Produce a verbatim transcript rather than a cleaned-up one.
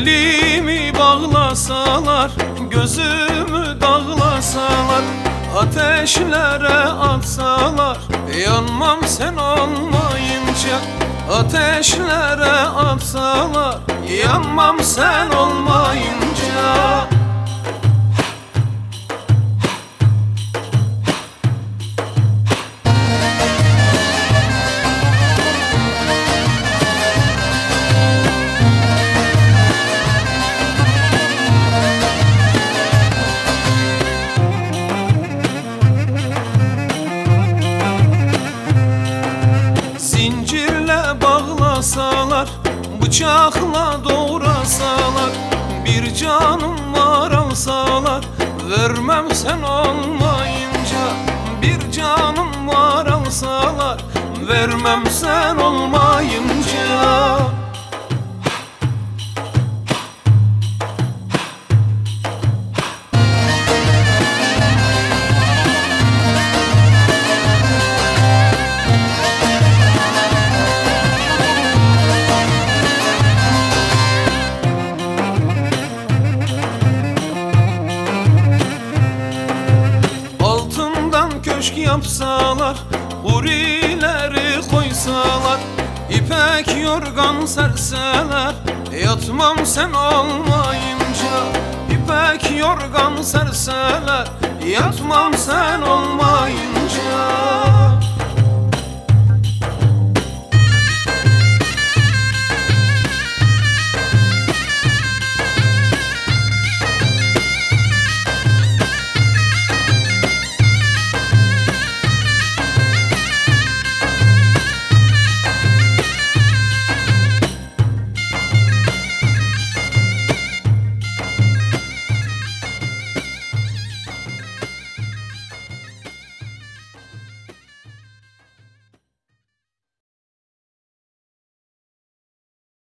Elimi bağlasalar, gözümü dağlasalar, ateşlere atsalar, yanmam sen olmayınca. Ateşlere atsalar, yanmam sen olmayınca. Zincirle bağlasalar, bıçakla doğrasalar, bir canım var alsalar, vermem sen olmayınca. Bir canım var alsalar, vermem sen olmayınca. Köşk yapsalar, hurileri koysalar, ipek yorgan serseler, yatmam sen olmayınca. İpek yorgan serseler, yatmam sen olmayınca.